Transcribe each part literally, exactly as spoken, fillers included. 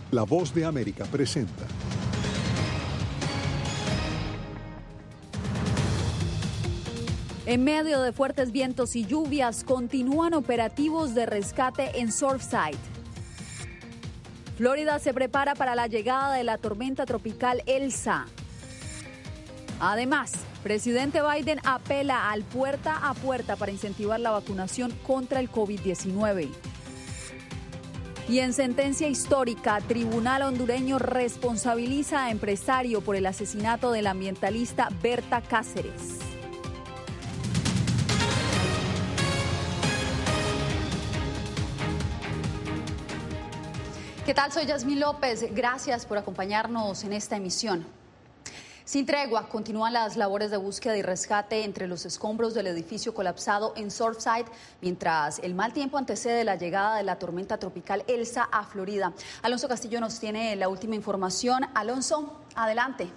La Voz de América presenta. En medio de fuertes vientos y lluvias, continúan operativos de rescate en Surfside. Florida se prepara para la llegada de la tormenta tropical Elsa. Además, presidente Biden apela al puerta a puerta para incentivar la vacunación contra el COVID diecinueve. Y en sentencia histórica, tribunal hondureño responsabiliza a empresario por el asesinato del ambientalista Berta Cáceres. ¿Qué tal? Soy Yasmín López. Gracias por acompañarnos en esta emisión. Sin tregua, continúan las labores de búsqueda y rescate entre los escombros del edificio colapsado en Surfside, mientras el mal tiempo antecede la llegada de la tormenta tropical Elsa a Florida. Alonso Castillo nos tiene la última información. Alonso, adelante.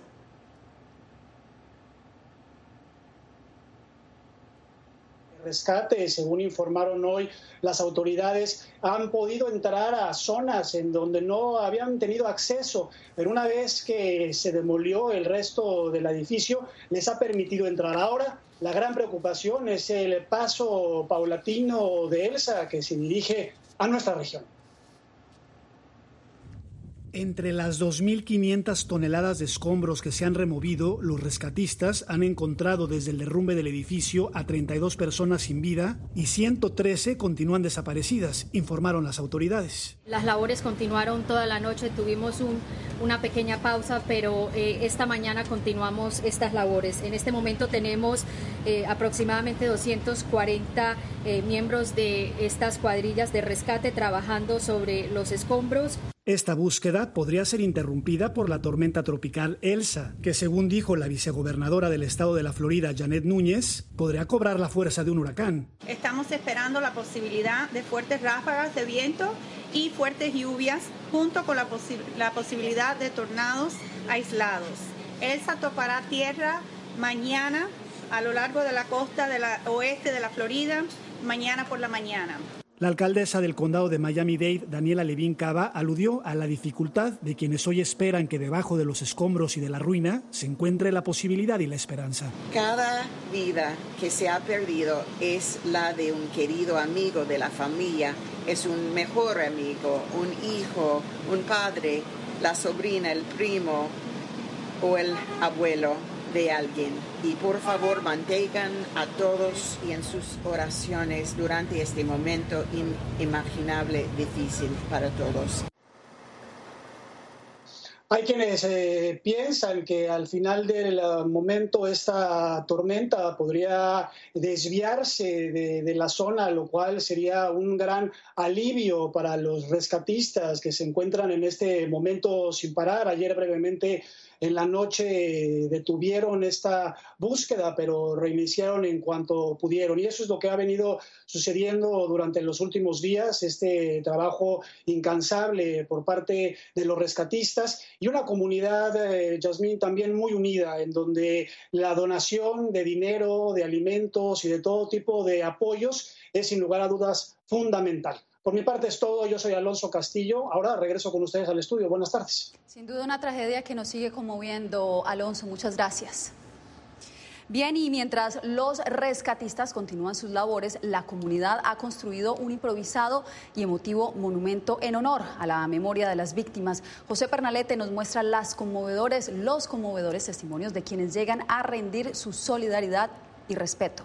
Rescate, según informaron hoy las autoridades, han podido entrar a zonas en donde no habían tenido acceso, pero una vez que se demolió el resto del edificio, les ha permitido entrar. Ahora, la gran preocupación es el paso paulatino de Elsa, que se dirige a nuestra región. Entre las dos mil quinientas toneladas de escombros que se han removido, los rescatistas han encontrado desde el derrumbe del edificio a treinta y dos personas sin vida y ciento trece continúan desaparecidas, informaron las autoridades. Las labores continuaron toda la noche, tuvimos un, una pequeña pausa, pero eh, esta mañana continuamos estas labores. En este momento tenemos eh, aproximadamente doscientos cuarenta eh, miembros de estas cuadrillas de rescate trabajando sobre los escombros. Esta búsqueda podría ser interrumpida por la tormenta tropical Elsa, que según dijo la vicegobernadora del estado de la Florida, Janet Núñez, podría cobrar la fuerza de un huracán. Estamos esperando la posibilidad de fuertes ráfagas de viento y fuertes lluvias, junto con la, posi- la posibilidad de tornados aislados. Elsa tocará tierra mañana a lo largo de la costa de la oeste de la Florida, mañana por la mañana. La alcaldesa del condado de Miami-Dade, Daniela Levin Cava, aludió a la dificultad de quienes hoy esperan que debajo de los escombros y de la ruina se encuentre la posibilidad y la esperanza. Cada vida que se ha perdido es la de un querido amigo de la familia, es un mejor amigo, un hijo, un padre, la sobrina, el primo o el abuelo de alguien. Y por favor mantengan a todos y en sus oraciones durante este momento inimaginable, difícil para todos. Hay quienes eh, piensan que al final del momento esta tormenta podría desviarse de, de la zona, lo cual sería un gran alivio para los rescatistas que se encuentran en este momento sin parar. Ayer brevemente en la noche detuvieron esta búsqueda, pero reiniciaron en cuanto pudieron. Y eso es lo que ha venido sucediendo durante los últimos días, este trabajo incansable por parte de los rescatistas y una comunidad, eh, Yasmín, también muy unida, en donde la donación de dinero, de alimentos y de todo tipo de apoyos es sin lugar a dudas fundamental. Por mi parte es todo, yo soy Alonso Castillo, ahora regreso con ustedes al estudio. Buenas tardes. Sin duda una tragedia que nos sigue conmoviendo, Alonso, muchas gracias. Bien, y mientras los rescatistas continúan sus labores, la comunidad ha construido un improvisado y emotivo monumento en honor a la memoria de las víctimas. José Pernalete nos muestra las conmovedores, los conmovedores testimonios de quienes llegan a rendir su solidaridad y respeto.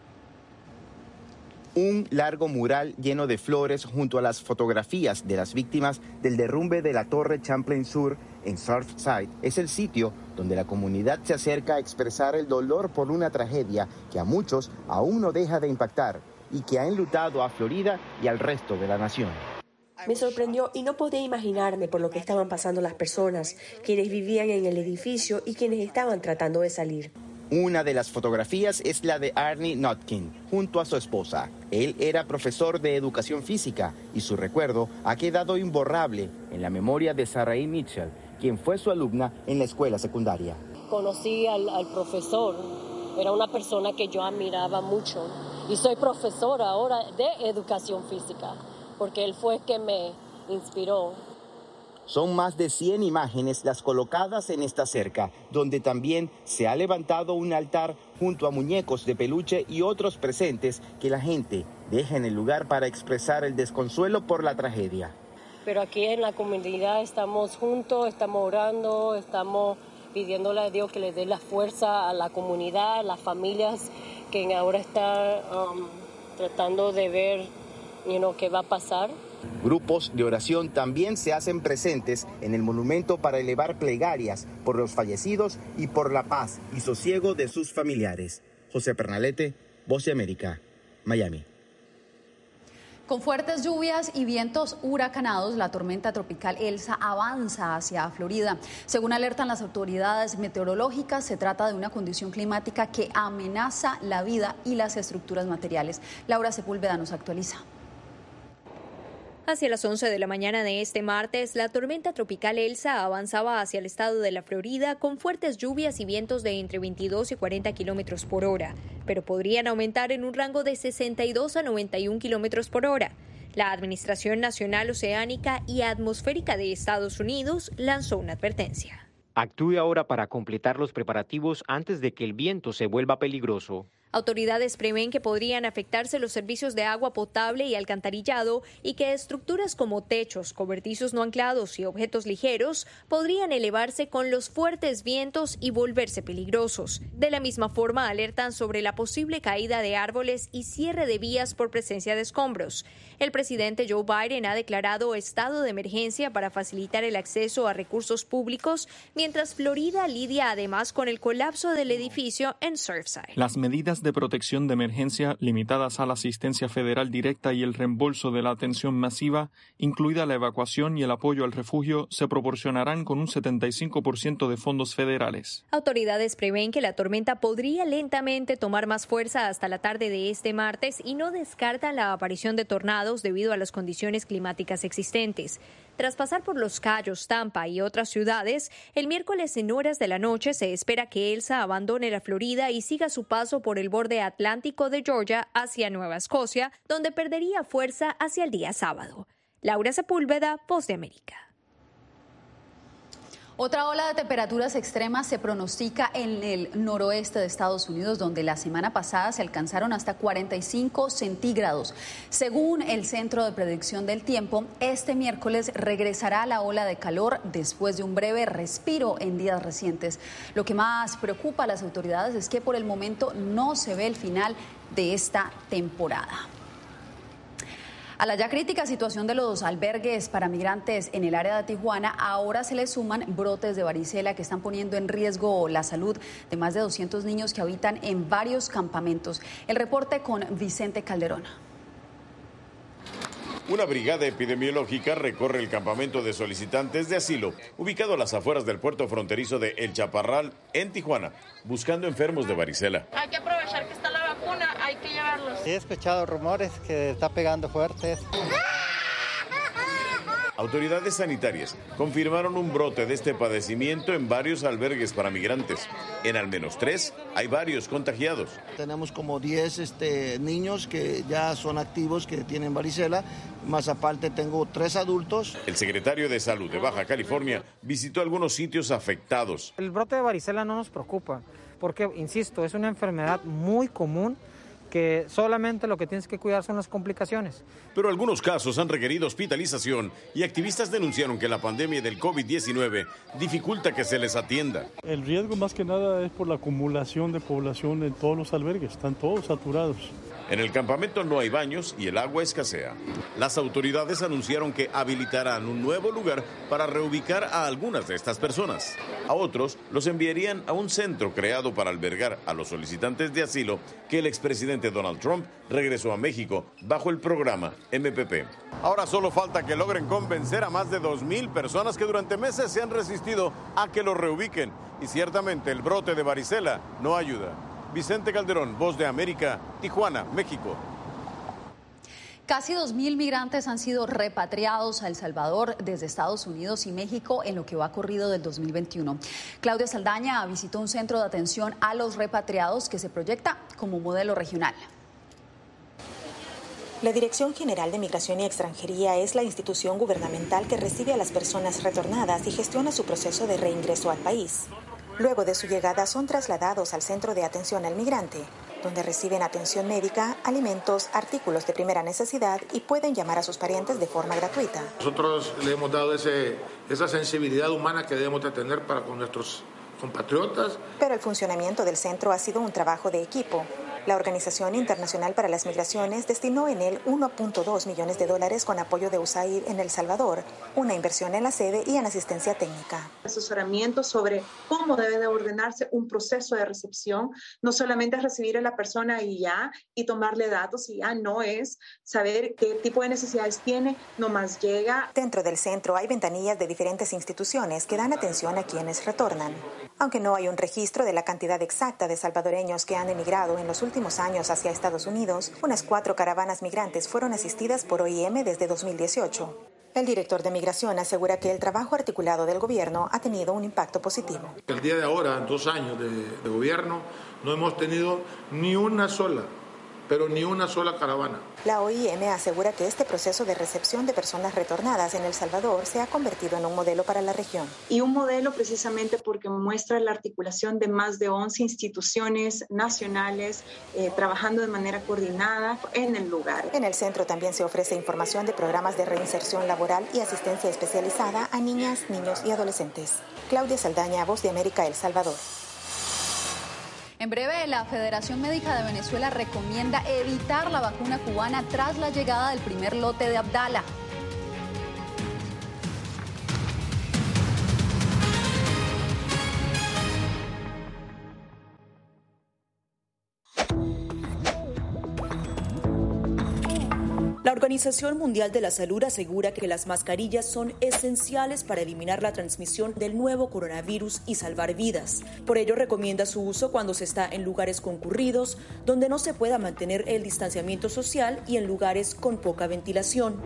Un largo mural lleno de flores junto a las fotografías de las víctimas del derrumbe de la Torre Champlain Sur en Surfside es el sitio donde la comunidad se acerca a expresar el dolor por una tragedia que a muchos aún no deja de impactar y que ha enlutado a Florida y al resto de la nación. Me sorprendió y no podía imaginarme por lo que estaban pasando las personas, quienes vivían en el edificio y quienes estaban tratando de salir. Una de las fotografías es la de Arnie Notkin, junto a su esposa. Él era profesor de educación física y su recuerdo ha quedado imborrable en la memoria de Sarai Mitchell, quien fue su alumna en la escuela secundaria. Conocí al, al profesor, era una persona que yo admiraba mucho y soy profesora ahora de educación física, porque él fue el que me inspiró Son más de cien imágenes las colocadas en esta cerca, donde también se ha levantado un altar junto a muñecos de peluche y otros presentes que la gente deja en el lugar para expresar el desconsuelo por la tragedia. Pero aquí en la comunidad estamos juntos, estamos orando, estamos pidiéndole a Dios que le dé la fuerza a la comunidad, a las familias que ahora están um, tratando de ver you know, qué va a pasar. Grupos de oración también se hacen presentes en el monumento para elevar plegarias por los fallecidos y por la paz y sosiego de sus familiares. José Pernalete, Voz de América, Miami. Con fuertes lluvias y vientos huracanados, la tormenta tropical Elsa avanza hacia Florida. Según alertan las autoridades meteorológicas, se trata de una condición climática que amenaza la vida y las estructuras materiales. Laura Sepúlveda nos actualiza. Hacia las once de la mañana de este martes, la tormenta tropical Elsa avanzaba hacia el estado de la Florida con fuertes lluvias y vientos de entre veintidós y cuarenta kilómetros por hora, pero podrían aumentar en un rango de sesenta y dos a noventa y un kilómetros por hora. La Administración Nacional Oceánica y Atmosférica de Estados Unidos lanzó una advertencia. Actúe ahora para completar los preparativos antes de que el viento se vuelva peligroso. Autoridades prevén que podrían afectarse los servicios de agua potable y alcantarillado y que estructuras como techos, cobertizos no anclados y objetos ligeros podrían elevarse con los fuertes vientos y volverse peligrosos. De la misma forma, alertan sobre la posible caída de árboles y cierre de vías por presencia de escombros. El presidente Joe Biden ha declarado estado de emergencia para facilitar el acceso a recursos públicos, mientras Florida lidia además con el colapso del edificio en Surfside. Las medidas de protección de emergencia limitadas a la asistencia federal directa y el reembolso de la atención masiva, incluida la evacuación y el apoyo al refugio, se proporcionarán con un setenta y cinco por ciento de fondos federales. Autoridades prevén que la tormenta podría lentamente tomar más fuerza hasta la tarde de este martes y no descartan la aparición de tornados debido a las condiciones climáticas existentes. Tras pasar por Los Cayos, Tampa y otras ciudades, el miércoles en horas de la noche se espera que Elsa abandone la Florida y siga su paso por el borde atlántico de Georgia hacia Nueva Escocia, donde perdería fuerza hacia el día sábado. Laura Sepúlveda, Voz de América. Otra ola de temperaturas extremas se pronostica en el noroeste de Estados Unidos, donde la semana pasada se alcanzaron hasta cuarenta y cinco centígrados. Según el Centro de Predicción del Tiempo, este miércoles regresará la ola de calor después de un breve respiro en días recientes. Lo que más preocupa a las autoridades es que por el momento no se ve el final de esta temporada. A la ya crítica situación de los albergues para migrantes en el área de Tijuana, ahora se le suman brotes de varicela que están poniendo en riesgo la salud de más de doscientos niños que habitan en varios campamentos. El reporte con Vicente Calderón. Una brigada epidemiológica recorre el campamento de solicitantes de asilo, ubicado a las afueras del puerto fronterizo de El Chaparral, en Tijuana, buscando enfermos de varicela. Hay que aprovechar que está la vacuna, hay que llevarlos. He escuchado rumores que está pegando fuerte. Autoridades sanitarias confirmaron un brote de este padecimiento en varios albergues para migrantes. En al menos tres hay varios contagiados. Tenemos como diez este, niños que ya son activos, que tienen varicela, más aparte tengo tres adultos. El secretario de Salud de Baja California visitó algunos sitios afectados. El brote de varicela no nos preocupa, porque, insisto, es una enfermedad muy común que solamente lo que tienes que cuidar son las complicaciones. Pero algunos casos han requerido hospitalización y activistas denunciaron que la pandemia del COVID diecinueve dificulta que se les atienda. El riesgo más que nada es por la acumulación de población en todos los albergues, están todos saturados. En el campamento no hay baños y el agua escasea. Las autoridades anunciaron que habilitarán un nuevo lugar para reubicar a algunas de estas personas. A otros los enviarían a un centro creado para albergar a los solicitantes de asilo que el expresidente Donald Trump regresó a México bajo el programa M P P. Ahora solo falta que logren convencer a más de dos mil personas que durante meses se han resistido a que los reubiquen. Y ciertamente el brote de varicela no ayuda. Vicente Calderón, Voz de América, Tijuana, México. Casi dos mil migrantes han sido repatriados a El Salvador desde Estados Unidos y México en lo que va corrido del dos mil veintiuno. Claudia Saldaña visitó un centro de atención a los repatriados que se proyecta como modelo regional. La Dirección General de Migración y Extranjería es la institución gubernamental que recibe a las personas retornadas y gestiona su proceso de reingreso al país. Luego de su llegada son trasladados al Centro de Atención al Migrante, donde reciben atención médica, alimentos, artículos de primera necesidad y pueden llamar a sus parientes de forma gratuita. Nosotros le hemos dado ese, esa sensibilidad humana que debemos de tener para con nuestros compatriotas. Pero el funcionamiento del centro ha sido un trabajo de equipo. La Organización Internacional para las Migraciones destinó en él uno punto dos millones de dólares con apoyo de U S A I D en El Salvador, una inversión en la sede y en asistencia técnica. Asesoramiento sobre cómo debe de ordenarse un proceso de recepción, no solamente es recibir a la persona y ya, y tomarle datos y ya, no es saber qué tipo de necesidades tiene, nomás llega. Dentro del centro hay ventanillas de diferentes instituciones que dan atención a quienes retornan. Aunque no hay un registro de la cantidad exacta de salvadoreños que han emigrado en los últimos años hacia Estados Unidos, unas cuatro caravanas migrantes fueron asistidas por O I M desde dos mil dieciocho. El director de Migración asegura que el trabajo articulado del gobierno ha tenido un impacto positivo. El día de ahora, en dos años de, de gobierno, no hemos tenido ni una sola, pero ni una sola caravana. La O I M asegura que este proceso de recepción de personas retornadas en El Salvador se ha convertido en un modelo para la región. Y un modelo precisamente porque muestra la articulación de más de once instituciones nacionales eh, trabajando de manera coordinada en el lugar. En el centro también se ofrece información de programas de reinserción laboral y asistencia especializada a niñas, niños y adolescentes. Claudia Saldaña, Voz de América, El Salvador. En breve, la Federación Médica de Venezuela recomienda evitar la vacuna cubana tras la llegada del primer lote de Abdala. La Organización Mundial de la Salud asegura que las mascarillas son esenciales para eliminar la transmisión del nuevo coronavirus y salvar vidas. Por ello, recomienda su uso cuando se está en lugares concurridos, donde no se pueda mantener el distanciamiento social y en lugares con poca ventilación.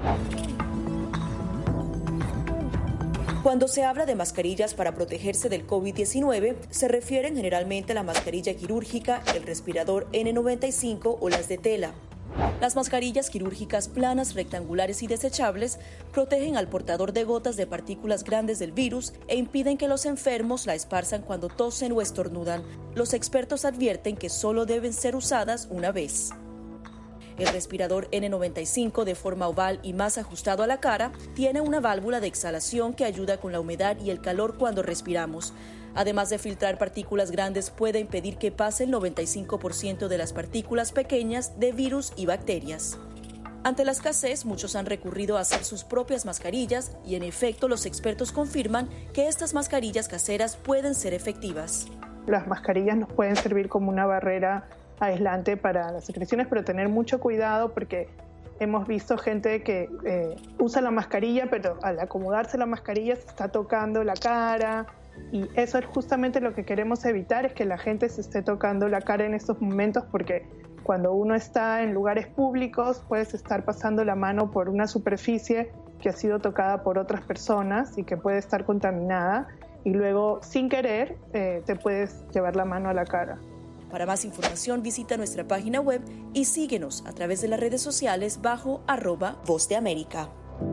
Cuando se habla de mascarillas para protegerse del COVID diecinueve, se refieren generalmente a la mascarilla quirúrgica, el respirador ene noventa y cinco o las de tela. Las mascarillas quirúrgicas planas, rectangulares y desechables protegen al portador de gotas de partículas grandes del virus e impiden que los enfermos la esparzan cuando tosen o estornudan. Los expertos advierten que solo deben ser usadas una vez. El respirador ene noventa y cinco, de forma oval y más ajustado a la cara, tiene una válvula de exhalación que ayuda con la humedad y el calor cuando respiramos. Además de filtrar partículas grandes, puede impedir que pase el noventa y cinco por ciento de las partículas pequeñas de virus y bacterias. Ante la escasez, muchos han recurrido a hacer sus propias mascarillas y, en efecto, los expertos confirman que estas mascarillas caseras pueden ser efectivas. Las mascarillas nos pueden servir como una barrera aislante para las secreciones, pero tener mucho cuidado porque hemos visto gente que eh, usa la mascarilla, pero al acomodarse la mascarilla se está tocando la cara. Y eso es justamente lo que queremos evitar, es que la gente se esté tocando la cara en estos momentos, porque cuando uno está en lugares públicos puedes estar pasando la mano por una superficie que ha sido tocada por otras personas y que puede estar contaminada y luego sin querer eh, te puedes llevar la mano a la cara. Para más información visita nuestra página web y síguenos a través de las redes sociales bajo arroba Voz de América.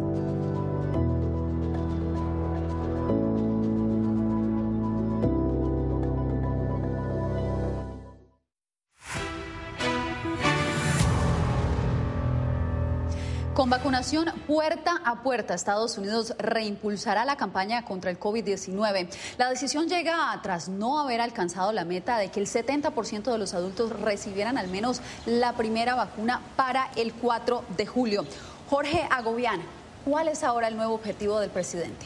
Con vacunación puerta a puerta, Estados Unidos reimpulsará la campaña contra el COVID diecinueve. La decisión llega tras no haber alcanzado la meta de que el setenta por ciento de los adultos recibieran al menos la primera vacuna para el cuatro de julio. Jorge Agobián, ¿cuál es ahora el nuevo objetivo del presidente?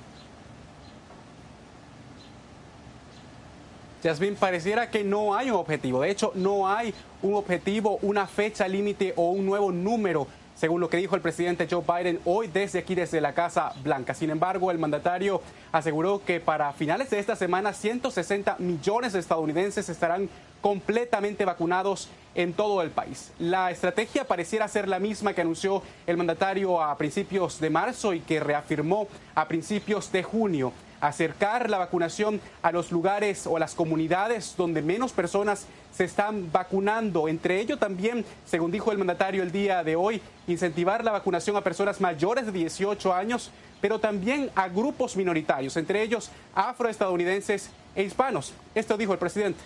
Yasmín, pareciera que no hay un objetivo. De hecho, no hay un objetivo, una fecha límite o un nuevo número, según lo que dijo el presidente Joe Biden hoy desde aquí, desde la Casa Blanca. Sin embargo, el mandatario aseguró que para finales de esta semana ciento sesenta millones de estadounidenses estarán completamente vacunados en todo el país. La estrategia pareciera ser la misma que anunció el mandatario a principios de marzo y que reafirmó a principios de junio: acercar la vacunación a los lugares o a las comunidades donde menos personas se están vacunando. Entre ellos también, según dijo el mandatario el día de hoy, incentivar la vacunación a personas mayores de dieciocho años, pero también a grupos minoritarios, entre ellos afroestadounidenses e hispanos. Esto dijo el presidente.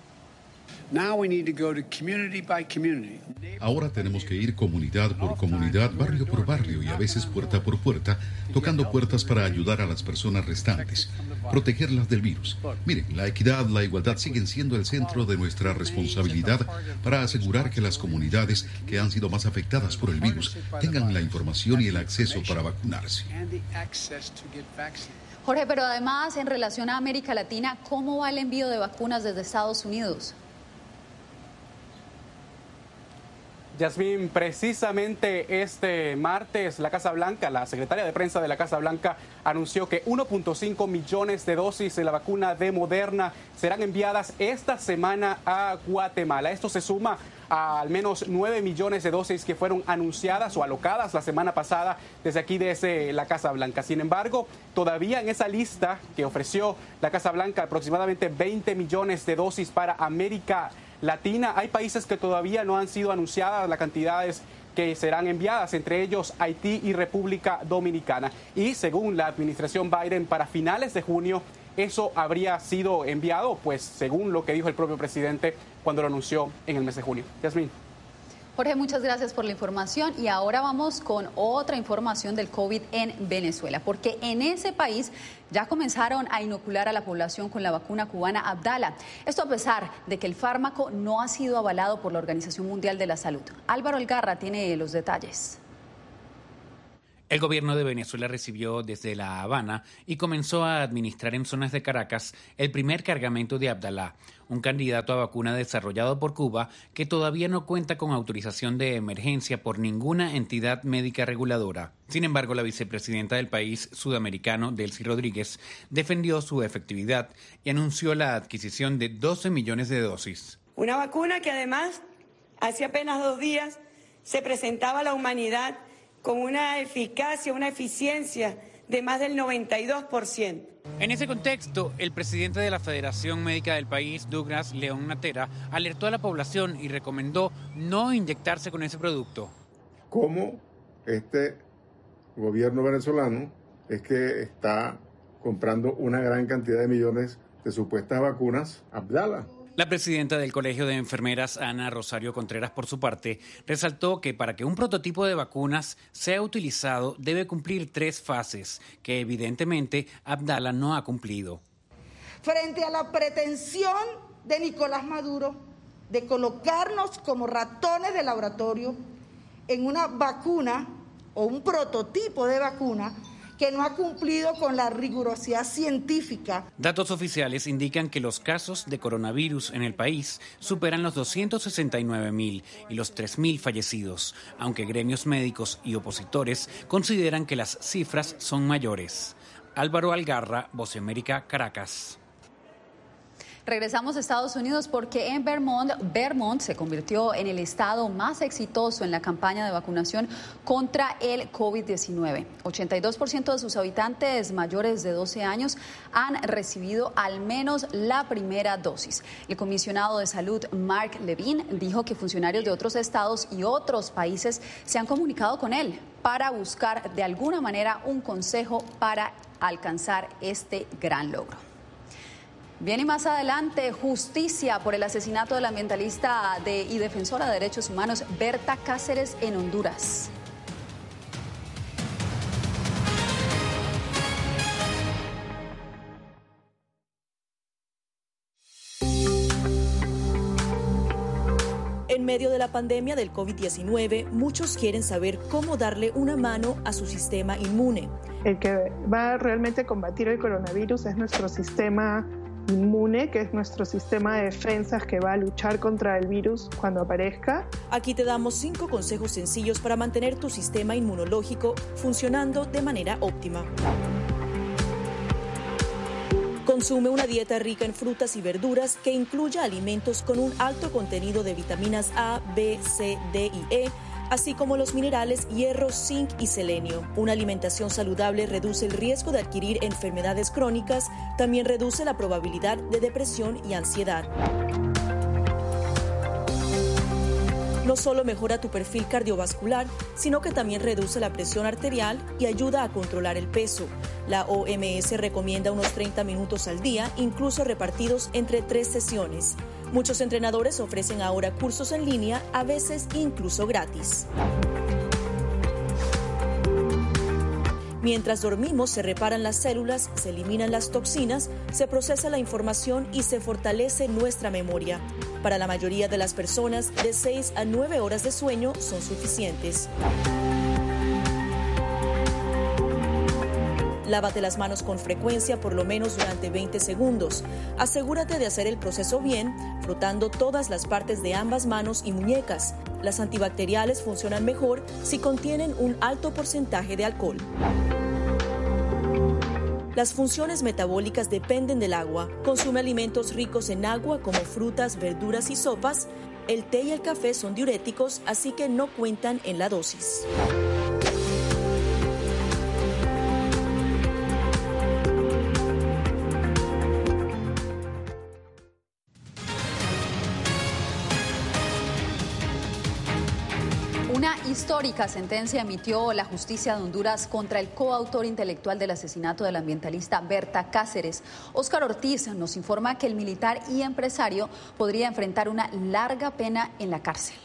Ahora tenemos que ir comunidad por comunidad, barrio por barrio y a veces puerta por puerta, tocando puertas para ayudar a las personas restantes, protegerlas del virus. Miren, la equidad, la igualdad siguen siendo el centro de nuestra responsabilidad para asegurar que las comunidades que han sido más afectadas por el virus tengan la información y el acceso para vacunarse. Jorge, pero además, en relación a América Latina, ¿cómo va el envío de vacunas desde Estados Unidos? Yasmín, precisamente este martes la Casa Blanca, la secretaria de prensa de la Casa Blanca anunció que uno punto cinco millones de dosis de la vacuna de Moderna serán enviadas esta semana a Guatemala. Esto se suma a al menos nueve millones de dosis que fueron anunciadas o alocadas la semana pasada desde aquí, desde la Casa Blanca. Sin embargo, todavía en esa lista que ofreció la Casa Blanca, aproximadamente veinte millones de dosis para América Latina, hay países que todavía no han sido anunciadas las cantidades que serán enviadas, entre ellos Haití y República Dominicana. Y según la administración Biden, para finales de junio eso habría sido enviado, pues según lo que dijo el propio presidente cuando lo anunció en el mes de junio. Yasmín. Jorge, muchas gracias por la información y ahora vamos con otra información del COVID en Venezuela, porque en ese país ya comenzaron a inocular a la población con la vacuna cubana Abdala. Esto a pesar de que el fármaco no ha sido avalado por la Organización Mundial de la Salud. Álvaro Algarra tiene los detalles. El gobierno de Venezuela recibió desde La Habana y comenzó a administrar en zonas de Caracas el primer cargamento de Abdala, un candidato a vacuna desarrollado por Cuba que todavía no cuenta con autorización de emergencia por ninguna entidad médica reguladora. Sin embargo, la vicepresidenta del país sudamericano, Delcy Rodríguez, defendió su efectividad y anunció la adquisición de doce millones de dosis. Una vacuna que además hace apenas dos días se presentaba a la humanidad con una eficacia, una eficiencia de más del noventa y dos por ciento. En ese contexto, el presidente de la Federación Médica del país, Douglas León Natera, alertó a la población y recomendó no inyectarse con ese producto. ¿Cómo este gobierno venezolano es que está comprando una gran cantidad de millones de supuestas vacunas Abdala? La presidenta del Colegio de Enfermeras, Ana Rosario Contreras, por su parte, resaltó que para que un prototipo de vacunas sea utilizado debe cumplir tres fases, que evidentemente Abdala no ha cumplido. Frente a la pretensión de Nicolás Maduro de colocarnos como ratones de laboratorio en una vacuna o un prototipo de vacuna que no ha cumplido con la rigurosidad científica. Datos oficiales indican que los casos de coronavirus en el país superan los doscientos sesenta y nueve mil y los tres mil fallecidos, aunque gremios médicos y opositores consideran que las cifras son mayores. Álvaro Algarra, Voz de América, Caracas. Regresamos a Estados Unidos porque en Vermont, Vermont se convirtió en el estado más exitoso en la campaña de vacunación contra el COVID diecinueve. ochenta y dos por ciento de sus habitantes mayores de doce años han recibido al menos la primera dosis. El comisionado de salud, Mark Levine, dijo que funcionarios de otros estados y otros países se han comunicado con él para buscar de alguna manera un consejo para alcanzar este gran logro. Bien, y más adelante, justicia por el asesinato de la ambientalista de, y defensora de derechos humanos Berta Cáceres en Honduras. En medio de la pandemia del COVID diecinueve, muchos quieren saber cómo darle una mano a su sistema inmune. El que va realmente a combatir el coronavirus es nuestro sistema inmune, que es nuestro sistema de defensas que va a luchar contra el virus cuando aparezca. Aquí te damos cinco consejos sencillos para mantener tu sistema inmunológico funcionando de manera óptima. Consume una dieta rica en frutas y verduras que incluya alimentos con un alto contenido de vitaminas A, B, C, D y E, así como los minerales hierro, zinc y selenio. Una alimentación saludable reduce el riesgo de adquirir enfermedades crónicas, también reduce la probabilidad de depresión y ansiedad. No solo mejora tu perfil cardiovascular, sino que también reduce la presión arterial y ayuda a controlar el peso. La O M S recomienda unos treinta minutos al día, incluso repartidos entre tres sesiones. Muchos entrenadores ofrecen ahora cursos en línea, a veces incluso gratis. Mientras dormimos, se reparan las células, se eliminan las toxinas, se procesa la información y se fortalece nuestra memoria. Para la mayoría de las personas, de seis a nueve horas de sueño son suficientes. Lávate las manos con frecuencia, por lo menos durante veinte segundos. Asegúrate de hacer el proceso bien, frotando todas las partes de ambas manos y muñecas. Las antibacteriales funcionan mejor si contienen un alto porcentaje de alcohol. Las funciones metabólicas dependen del agua. Consume alimentos ricos en agua como frutas, verduras y sopas. El té y el café son diuréticos, así que no cuentan en la dosis. Una histórica sentencia emitió la justicia de Honduras contra el coautor intelectual del asesinato del ambientalista Berta Cáceres. Óscar Ortiz nos informa que el militar y empresario podría enfrentar una larga pena en la cárcel.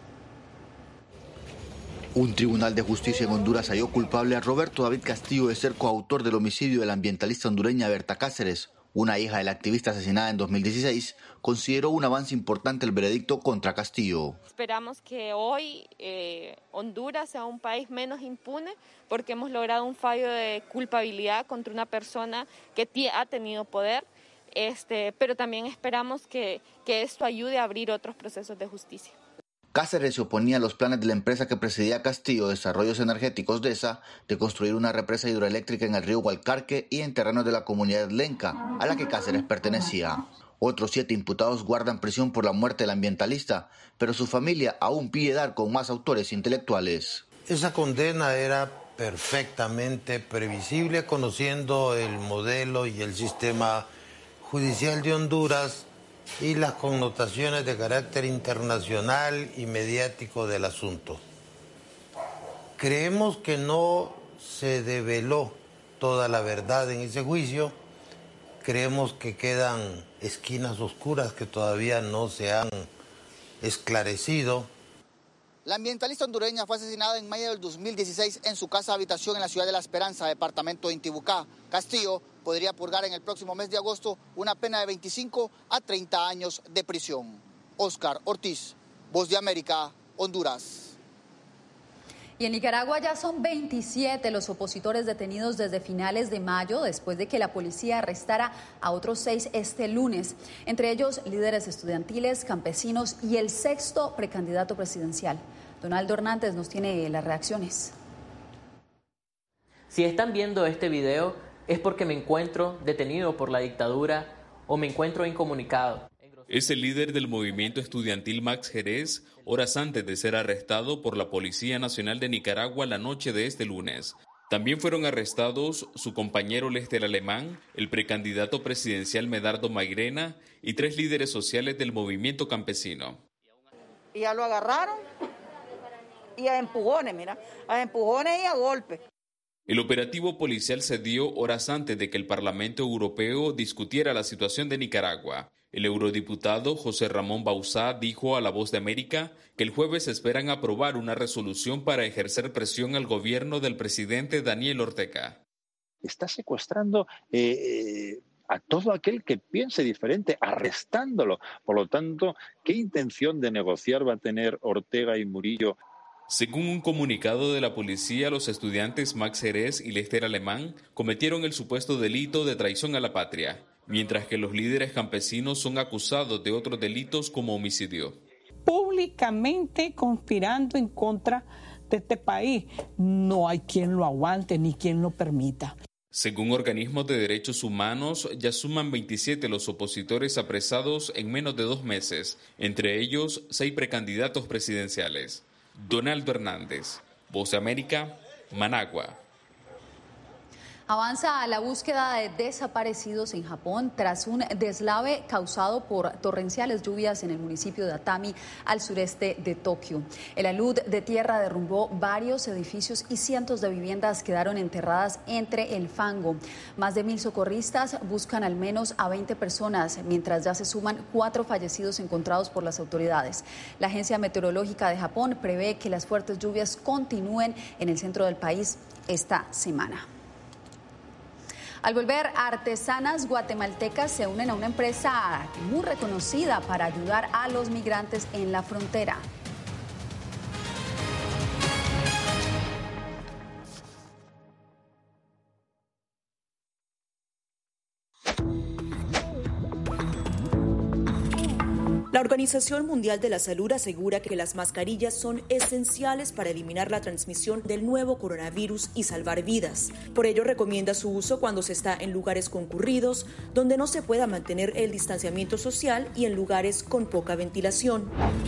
Un tribunal de justicia en Honduras halló culpable a Roberto David Castillo de ser coautor del homicidio de la ambientalista hondureña Berta Cáceres. Una hija del activista asesinada en dos mil dieciséis, consideró un avance importante el veredicto contra Castillo. Esperamos que hoy eh, Honduras sea un país menos impune porque hemos logrado un fallo de culpabilidad contra una persona que ha tenido poder, este, pero también esperamos que, que esto ayude a abrir otros procesos de justicia. Cáceres se oponía a los planes de la empresa que presidía Castillo, Desarrollos Energéticos DESA, de construir una represa hidroeléctrica en el río Gualcarque y en terrenos de la comunidad lenca, a la que Cáceres pertenecía. Otros siete imputados guardan prisión por la muerte del ambientalista, pero su familia aún pide dar con más autores intelectuales. Esa condena era perfectamente previsible, conociendo el modelo y el sistema judicial de Honduras y las connotaciones de carácter internacional y mediático del asunto. Creemos que no se develó toda la verdad en ese juicio. Creemos que quedan esquinas oscuras que todavía no se han esclarecido. La ambientalista hondureña fue asesinada en mayo del dos mil dieciséis en su casa habitación en la ciudad de La Esperanza, departamento de Intibucá. Castillo podría purgar en el próximo mes de agosto una pena de veinticinco a treinta años de prisión. Óscar Ortiz, Voz de América, Honduras. Y en Nicaragua ya son veintisiete los opositores detenidos desde finales de mayo, después de que la policía arrestara a otros seis este lunes, entre ellos líderes estudiantiles, campesinos y el sexto precandidato presidencial. Donaldo Hernández nos tiene las reacciones. Si están viendo este video es porque me encuentro detenido por la dictadura o me encuentro incomunicado. Es el líder del movimiento estudiantil Max Jerez, horas antes de ser arrestado por la Policía Nacional de Nicaragua la noche de este lunes. También fueron arrestados su compañero Lester Alemán, el precandidato presidencial Medardo Mairena y tres líderes sociales del movimiento campesino. Y ya lo agarraron y a empujones, mira, a empujones y a golpes. El operativo policial se dio horas antes de que el Parlamento Europeo discutiera la situación de Nicaragua. El eurodiputado José Ramón Bauzá dijo a La Voz de América que el jueves esperan aprobar una resolución para ejercer presión al gobierno del presidente Daniel Ortega. Está secuestrando eh, a todo aquel que piense diferente, arrestándolo. Por lo tanto, ¿qué intención de negociar va a tener Ortega y Murillo? Según un comunicado de la policía, los estudiantes Max Jerez y Lester Alemán cometieron el supuesto delito de traición a la patria, mientras que los líderes campesinos son acusados de otros delitos como homicidio. Públicamente conspirando en contra de este país. No hay quien lo aguante ni quien lo permita. Según organismos de derechos humanos, ya suman veintisiete los opositores apresados en menos de dos meses, entre ellos seis precandidatos presidenciales. Donaldo Hernández, Voz de América, Managua. Avanza la búsqueda de desaparecidos en Japón tras un deslave causado por torrenciales lluvias en el municipio de Atami, al sureste de Tokio. El alud de tierra derrumbó varios edificios y cientos de viviendas quedaron enterradas entre el fango. Más de mil socorristas buscan al menos a veinte personas, mientras ya se suman cuatro fallecidos encontrados por las autoridades. La Agencia Meteorológica de Japón prevé que las fuertes lluvias continúen en el centro del país esta semana. Al volver, artesanas guatemaltecas se unen a una empresa muy reconocida para ayudar a los migrantes en la frontera. La Organización Mundial de la Salud asegura que las mascarillas son esenciales para eliminar la transmisión del nuevo coronavirus y salvar vidas. Por ello, recomienda su uso cuando se está en lugares concurridos, donde no se pueda mantener el distanciamiento social y en lugares con poca ventilación.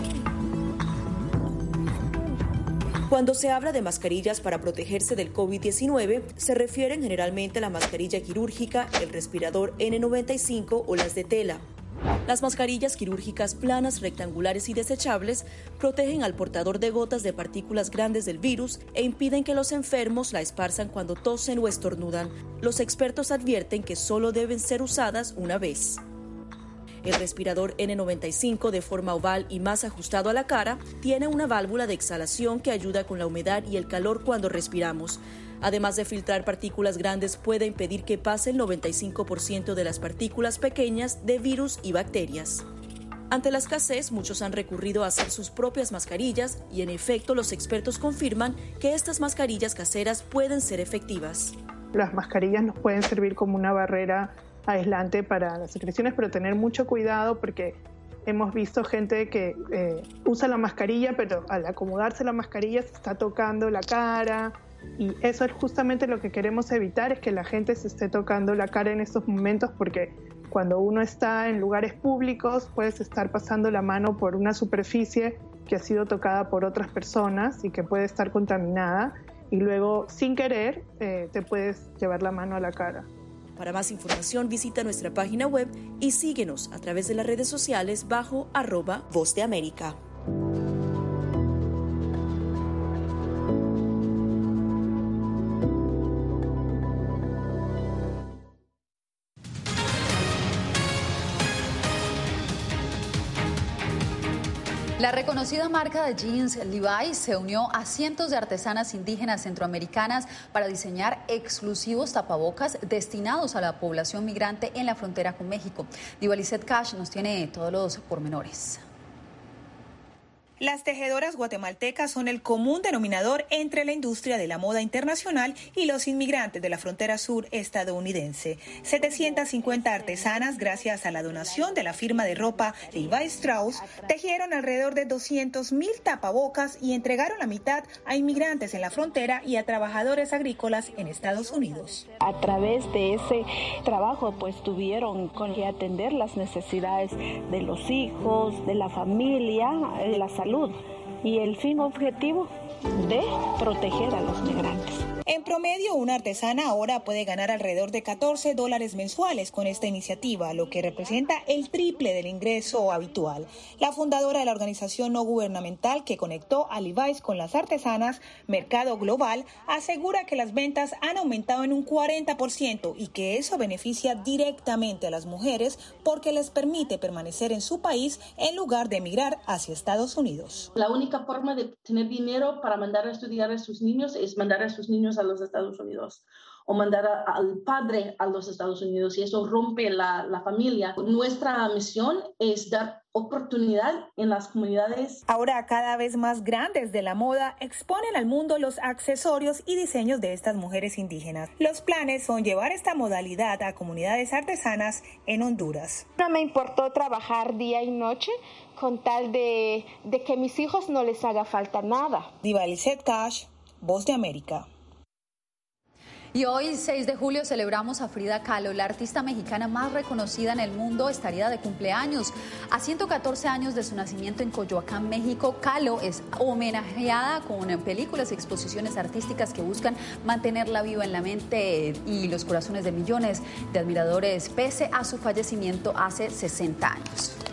Cuando se habla de mascarillas para protegerse del COVID diecinueve, se refieren generalmente a la mascarilla quirúrgica, el respirador ene noventa y cinco o las de tela. Las mascarillas quirúrgicas planas, rectangulares y desechables protegen al portador de gotas de partículas grandes del virus e impiden que los enfermos la esparzan cuando tosen o estornudan. Los expertos advierten que solo deben ser usadas una vez. El respirador ene noventa y cinco, de forma oval y más ajustado a la cara, tiene una válvula de exhalación que ayuda con la humedad y el calor cuando respiramos. Además de filtrar partículas grandes, puede impedir que pase el noventa y cinco por ciento de las partículas pequeñas de virus y bacterias. Ante la escasez, muchos han recurrido a hacer sus propias mascarillas y, en efecto, los expertos confirman que estas mascarillas caseras pueden ser efectivas. Las mascarillas nos pueden servir como una barrera aislante para las secreciones, pero tener mucho cuidado porque hemos visto gente que eh, usa la mascarilla, pero al acomodarse la mascarilla se está tocando la cara. Y eso es justamente lo que queremos evitar, es que la gente se esté tocando la cara en estos momentos, porque cuando uno está en lugares públicos puedes estar pasando la mano por una superficie que ha sido tocada por otras personas y que puede estar contaminada y luego sin querer eh, te puedes llevar la mano a la cara. Para más información visita nuestra página web y síguenos a través de las redes sociales bajo arroba Voz de América. La reconocida marca de jeans Levi's se unió a cientos de artesanas indígenas centroamericanas para diseñar exclusivos tapabocas destinados a la población migrante en la frontera con México. Divalicet Cash nos tiene todos los pormenores. Las tejedoras guatemaltecas son el común denominador entre la industria de la moda internacional y los inmigrantes de la frontera sur estadounidense. setecientas cincuenta artesanas, gracias a la donación de la firma de ropa Levi Strauss, tejieron alrededor de doscientos mil tapabocas y entregaron la mitad a inmigrantes en la frontera y a trabajadores agrícolas en Estados Unidos. A través de ese trabajo, pues tuvieron que atender las necesidades de los hijos, de la familia, de la salud y el fin objetivo de proteger a los migrantes. En promedio, una artesana ahora puede ganar alrededor de catorce dólares mensuales con esta iniciativa, lo que representa el triple del ingreso habitual. La fundadora de la organización no gubernamental que conectó a Levi's con las artesanas, Mercado Global, asegura que las ventas han aumentado en un cuarenta por ciento y que eso beneficia directamente a las mujeres porque les permite permanecer en su país en lugar de emigrar hacia Estados Unidos. La única forma de tener dinero para mandar a estudiar a sus niños es mandar a sus niños a los Estados Unidos o mandar a, al padre a los Estados Unidos, y eso rompe la, la familia. Nuestra misión es dar oportunidad en las comunidades. Ahora, cada vez más grandes de la moda exponen al mundo los accesorios y diseños de estas mujeres indígenas. Los planes son llevar esta modalidad a comunidades artesanas en Honduras. No me importó trabajar día y noche con tal de, de que a mis hijos no les haga falta nada. Divalicet Cash, Voz de América. Y hoy, seis de julio, celebramos a Frida Kahlo, la artista mexicana más reconocida en el mundo, estaría de cumpleaños. A ciento catorce años de su nacimiento en Coyoacán, México, Kahlo es homenajeada con películas y exposiciones artísticas que buscan mantenerla viva en la mente y los corazones de millones de admiradores, pese a su fallecimiento hace sesenta años.